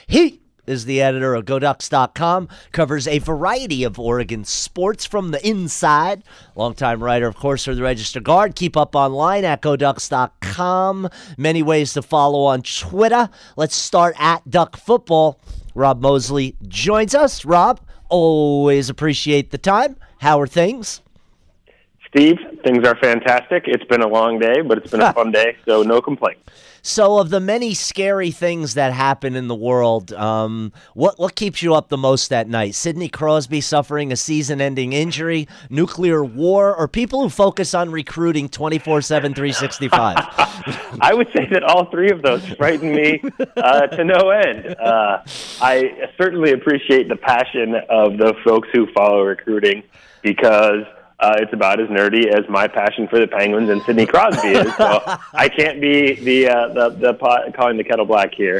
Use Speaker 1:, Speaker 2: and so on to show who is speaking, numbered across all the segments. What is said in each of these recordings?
Speaker 1: He is the editor of GoDucks.com, covers a variety of Oregon sports from the inside. Longtime writer, of course, for the Register Guard. Keep up online at GoDucks.com. Many ways to follow on Twitter. Let's start at Duck Football. Rob Mosley joins us. Rob, always appreciate the time. How are things?
Speaker 2: Steve, things are fantastic. It's been a long day, but it's been a fun day, so no complaints.
Speaker 1: So of the many scary things that happen in the world, what keeps you up the most at night? Sidney Crosby suffering a season-ending injury, nuclear war, or people who focus on recruiting 24/7, 365?
Speaker 2: I would say that all three of those frighten me to no end. I certainly appreciate the passion of the folks who follow recruiting because it's about as nerdy as my passion for the Penguins and Sidney Crosby is. So I can't be the pot calling the kettle black here.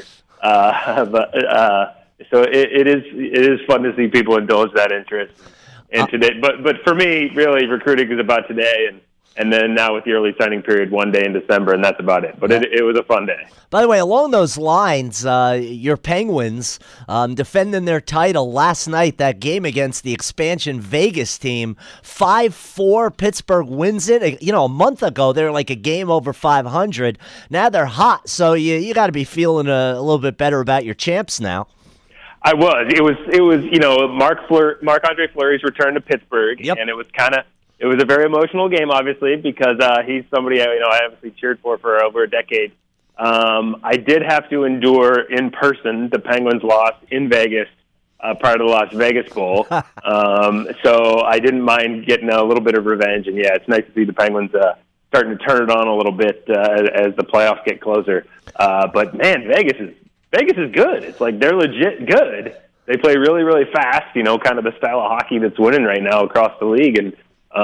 Speaker 2: So it is fun to see people indulge that interest in today. But for me, really, recruiting is about today and then now with the early signing period, one day in December, and that's about it. But it was a fun day.
Speaker 1: By the way, along those lines, your Penguins defending their title last night, that game against the expansion Vegas team, 5-4, Pittsburgh wins it. You know, a month ago, they were like a game over 500. Now they're hot, so you got to be feeling a little bit better about your champs now.
Speaker 2: I was. It was. You know, Marc-Andre Fleury's return to Pittsburgh,
Speaker 1: Yep.
Speaker 2: And it was a very emotional game, obviously, because he's somebody I obviously cheered for over a decade. I did have to endure in person the Penguins' loss in Vegas prior to the Las Vegas Bowl, so I didn't mind getting a little bit of revenge. And yeah, it's nice to see the Penguins starting to turn it on a little bit as the playoffs get closer. But man, Vegas is good. It's like they're legit good. They play really, really fast. You know, kind of the style of hockey that's winning right now across the league. And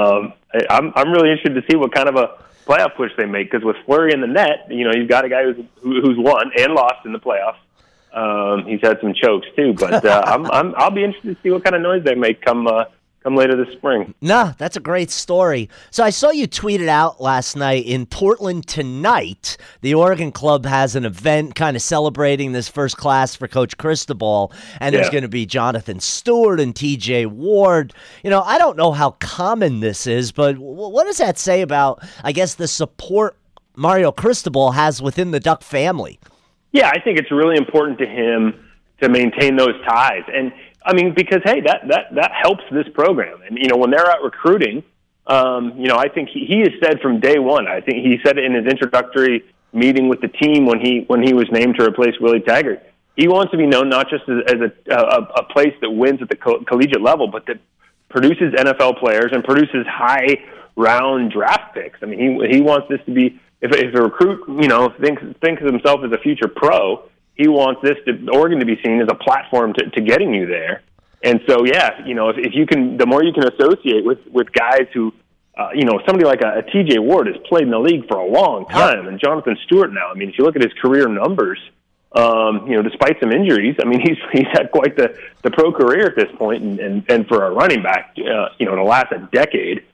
Speaker 2: I'm really interested to see what kind of a playoff push they make, because with Fleury in the net, you know, you've got a guy who's won and lost in the playoffs. He's had some chokes too, but I'll be interested to see what kind of noise they make come later this spring.
Speaker 1: Nah, that's a great story. So I saw you tweeted out last night, in Portland tonight, the Oregon Club has an event kind of celebrating this first class for Coach Cristobal, and there's going to be Jonathan Stewart and TJ Ward. You know, I don't know how common this is, but what does that say about, I guess, the support Mario Cristobal has within the Duck family?
Speaker 2: Yeah, I think it's really important to him to maintain those ties. And I mean, because, hey, that helps this program. And, you know, when they're out recruiting, you know, I think he has said from day one, I think he said it in his introductory meeting with the team when he was named to replace Willie Taggart. He wants to be known not just as a place that wins at the collegiate level, but that produces NFL players and produces high-round draft picks. I mean, he wants this to be, if a recruit, you know, thinks of himself as a future pro, he wants Oregon to be seen as a platform to getting you there. And so, yeah, you know, if you can, the more you can associate with guys who, you know, somebody like a TJ Ward has played in the league for a long time, and Jonathan Stewart now. I mean, if you look at his career numbers, you know, despite some injuries, I mean, he's had quite the pro career at this point, and for a running back, you know, to last a decade.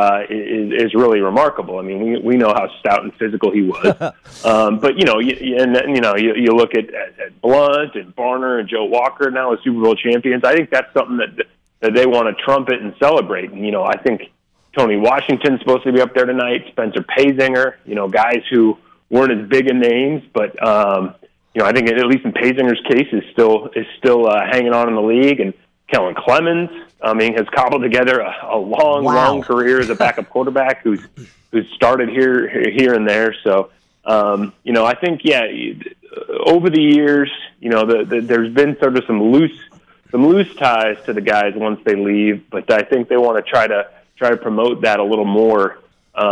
Speaker 2: Is really remarkable. I mean, we know how stout and physical he was. But, you know, you look at Blunt and Barner and Joe Walker now as Super Bowl champions. I think that's something that they want to trumpet and celebrate. And, you know, I think Tony Washington's supposed to be up there tonight, Spencer Pazinger, you know, guys who weren't as big in names, but, you know, I think at least in Pazinger's case is still hanging on in the league. And Kellen Clemens, I mean, has cobbled together a long career as a backup quarterback who's started here and there. So, you know, I think, yeah, over the years, you know, there's been sort of some loose ties to the guys once they leave, but I think they want to try to promote that a little more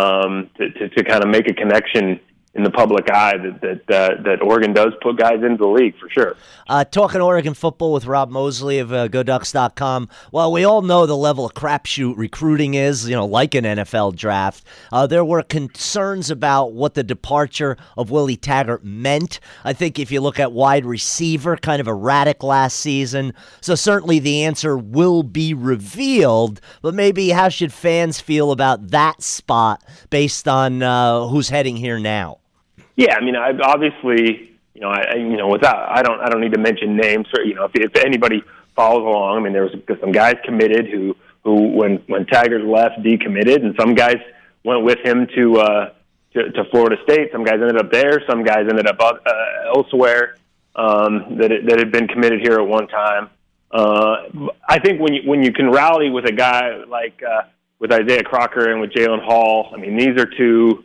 Speaker 2: to kind of make a connection in the public eye that Oregon does put guys into the league for sure.
Speaker 1: Talking Oregon football with Rob Mosley of GoDucks.com. Well, we all know the level of crapshoot recruiting is, you know, like an NFL draft. There were concerns about what the departure of Willie Taggart meant. I think if you look at wide receiver, kind of erratic last season. So certainly the answer will be revealed, but maybe how should fans feel about that spot based on who's heading here now?
Speaker 2: Yeah, I mean, obviously, without I don't need to mention names. Or, if anybody follows along, I mean, there was some guys committed who when Taggart left, decommitted, and some guys went with him to Florida State. Some guys ended up there. Some guys ended up elsewhere that had been committed here at one time. I think when you can rally with a guy like with Isaiah Crocker and with Jalen Hall, I mean, those are two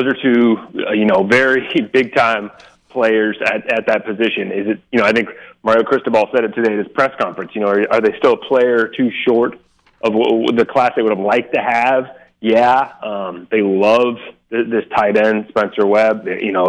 Speaker 2: very big time players at that position. Is it, I think Mario Cristobal said it today at his press conference, are they still a player or two short of the class they would have liked to have? Yeah. They love this tight end, Spencer Webb.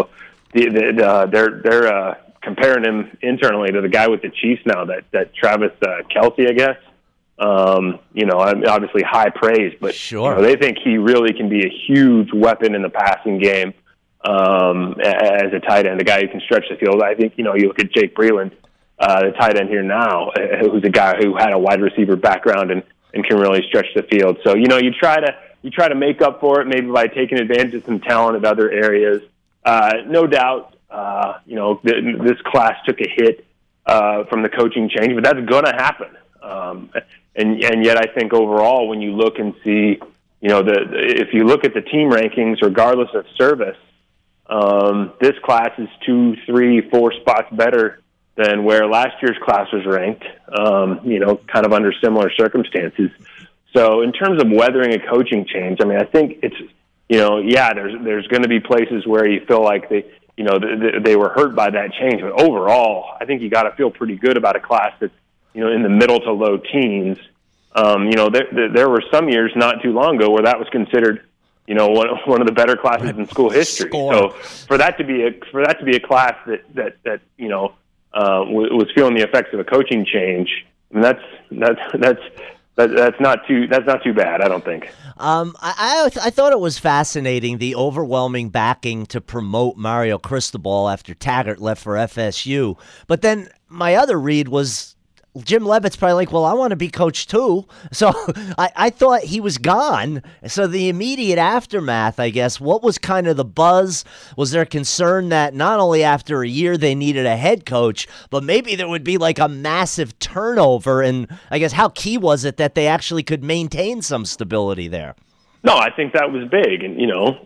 Speaker 2: They're comparing him internally to the guy with the Chiefs now, that Travis Kelce, I guess. Obviously high praise, but
Speaker 1: sure.
Speaker 2: They think he really can be a huge weapon in the passing game as a tight end, a guy who can stretch the field. I think, you look at Jake Breeland, the tight end here now, who's a guy who had a wide receiver background and can really stretch the field. So, you try to make up for it maybe by taking advantage of some talent in other areas. No doubt, this class took a hit from the coaching change, but that's going to happen. And yet I think overall, when you look and see, if you look at the team rankings, regardless of service, this class is 2, 3, 4 spots better than where last year's class was ranked, kind of under similar circumstances. So in terms of weathering a coaching change, I mean, I think it's, there's going to be places where you feel like they were hurt by that change. But overall, I think you got to feel pretty good about a class that's, in the middle to low teens. There were some years not too long ago where that was considered, one of the better classes in school history. So for that to be a class that was feeling the effects of a coaching change, I mean, that's not too bad, I don't think.
Speaker 1: I thought it was fascinating, the overwhelming backing to promote Mario Cristobal after Taggart left for FSU. But then my other read was Jim Leavitt's probably like, well, I want to be coach too. So I thought he was gone. So the immediate aftermath, I guess, what was kind of the buzz? Was there concern that not only after a year they needed a head coach, but maybe there would be like a massive turnover? And I guess how key was it that they actually could maintain some stability there?
Speaker 2: No, I think that was big. And,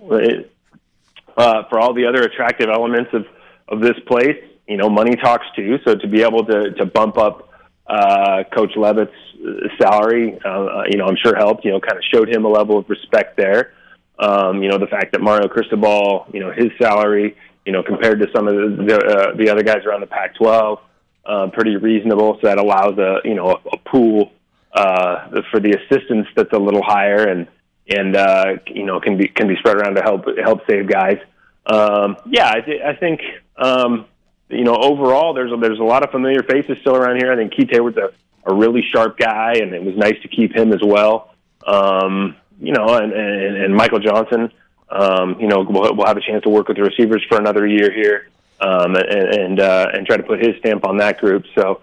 Speaker 2: for all the other attractive elements of this place, money talks too. So to be able to bump up Coach Leavitt's salary, I'm sure helped, kind of showed him a level of respect there. The fact that Mario Cristobal, his salary, compared to some of the other guys around the Pac-12, pretty reasonable. So that allows a pool for the assistants that's a little higher and can be spread around to help save guys. I think overall, there's a lot of familiar faces still around here. I think Keith Hayward's a really sharp guy, and it was nice to keep him as well. And Michael Johnson, we'll have a chance to work with the receivers for another year here, and try to put his stamp on that group. So,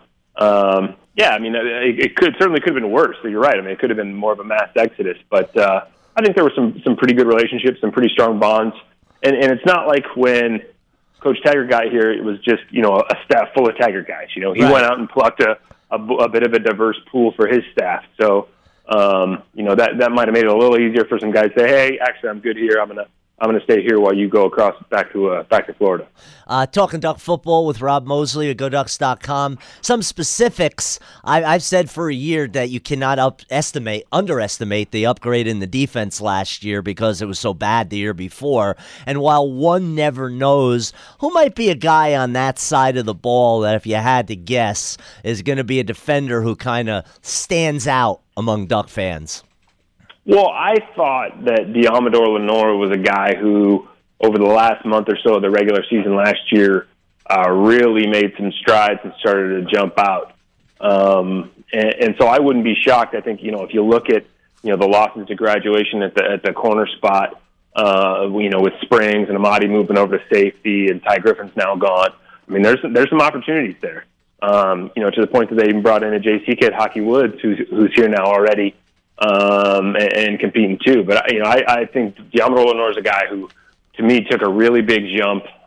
Speaker 2: it certainly could have been worse. So you're right. I mean, it could have been more of a mass exodus, but I think there were some pretty good relationships, some pretty strong bonds, and it's not like when Coach Taggart got here, it was just, a staff full of Taggart guys. He went out and plucked a bit of a diverse pool for his staff. So, that might have made it a little easier for some guys to say, hey, actually, I'm good here. I'm gonna stay here while you go across back to Florida.
Speaker 1: Talking Duck football with Rob Mosley at GoDucks.com. Some specifics. I've said for a year that you cannot underestimate the upgrade in the defense last year because it was so bad the year before. And while one never knows, who might be a guy on that side of the ball that, if you had to guess, is going to be a defender who kind of stands out among Duck fans?
Speaker 2: Well, I thought that Diamador Lenore was a guy who, over the last month or so of the regular season last year, really made some strides and started to jump out. And so I wouldn't be shocked. I think, if you look at, the losses to graduation at the corner spot, with Springs and Amadi moving over to safety and Ty Griffin's now gone. I mean, there's some opportunities there. To the point that they even brought in a JC kid, Hockey Woods, who's here now already. And competing too. But, I think Diamador Lenore is a guy who, to me, took a really big jump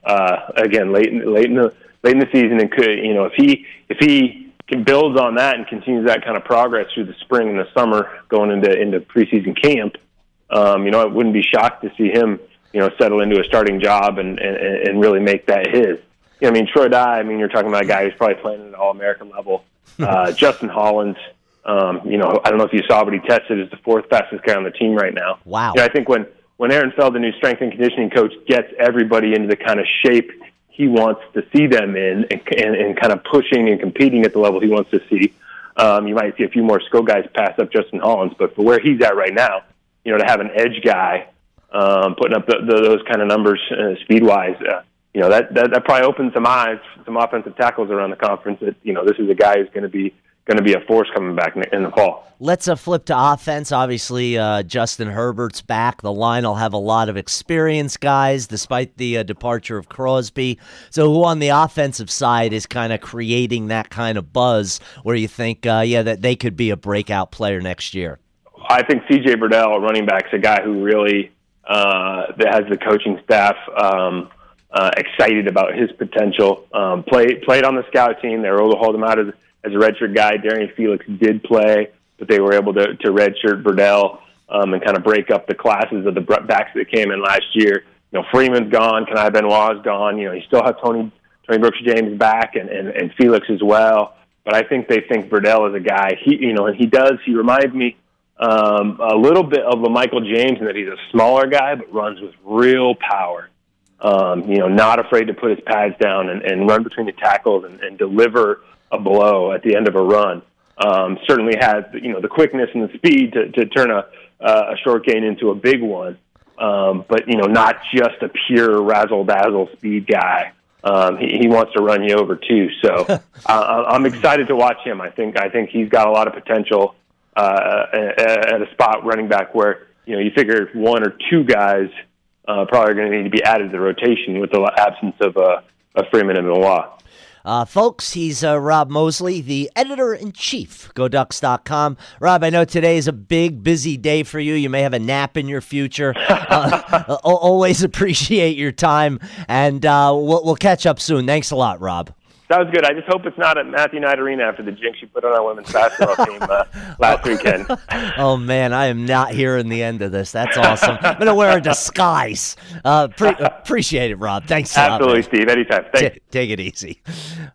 Speaker 2: again late in the season, and could, if he can build on that and continues that kind of progress through the spring and the summer going into preseason camp, I wouldn't be shocked to see him settle into a starting job and really make that his. Troy Dye, you're talking about a guy who's probably playing at an All-American level. Justin Hollins, I don't know if you saw, but he tested as the fourth fastest guy on the team right now.
Speaker 1: Wow.
Speaker 2: I think when Aaron Feld, the new strength and conditioning coach, gets everybody into the kind of shape he wants to see them in and kind of pushing and competing at the level he wants to see, you might see a few more skill guys pass up Justin Hollins. But for where he's at right now, to have an edge guy putting up those kind of numbers speed-wise, that probably opens some eyes, some offensive tackles around the conference that, this is a guy who's going to be a force coming back in the fall.
Speaker 1: Let's flip to offense. Obviously, Justin Herbert's back. The line will have a lot of experienced guys, despite the departure of Crosby. So who on the offensive side is kind of creating that kind of buzz where you think, that they could be a breakout player next year?
Speaker 2: I think C.J. Burdell, running back, is a guy who really that has the coaching staff excited about his potential. Played on the scout team. They were able to hold him out as a redshirt guy. Darian Felix did play, but they were able to redshirt Burdell and kind of break up the classes of the backs that came in last year. Freeman's gone. Kanai Benoit's gone. You still have Tony Brooks James back and Felix as well. But I think they think Burdell is a guy. He reminds me a little bit of a Michael James in that he's a smaller guy but runs with real power. Not afraid to put his pads down and run between the tackles and deliver a blow at the end of a run. Certainly has the quickness and the speed to turn a short gain into a big one. But not just a pure razzle dazzle speed guy. He wants to run you over too. So I'm excited to watch him. I think he's got a lot of potential at a spot running back where you figure one or two guys probably going to need to be added to the rotation with the absence of Freeman and Benoit.
Speaker 1: Folks, he's Rob Mosley, the editor-in-chief, GoDucks.com. Rob, I know today is a big, busy day for you. You may have a nap in your future. Always appreciate your time, and we'll catch up soon. Thanks a lot, Rob.
Speaker 2: Sounds good. I just hope it's not at Matthew Knight Arena after the jinx you put on our women's basketball team last weekend.
Speaker 1: Oh, man, I am not hearing the end of this. That's awesome. I'm going to wear a disguise. Appreciate it, Rob. Thanks a lot.
Speaker 2: Absolutely, Steve. Anytime. Thanks.
Speaker 1: Take it easy.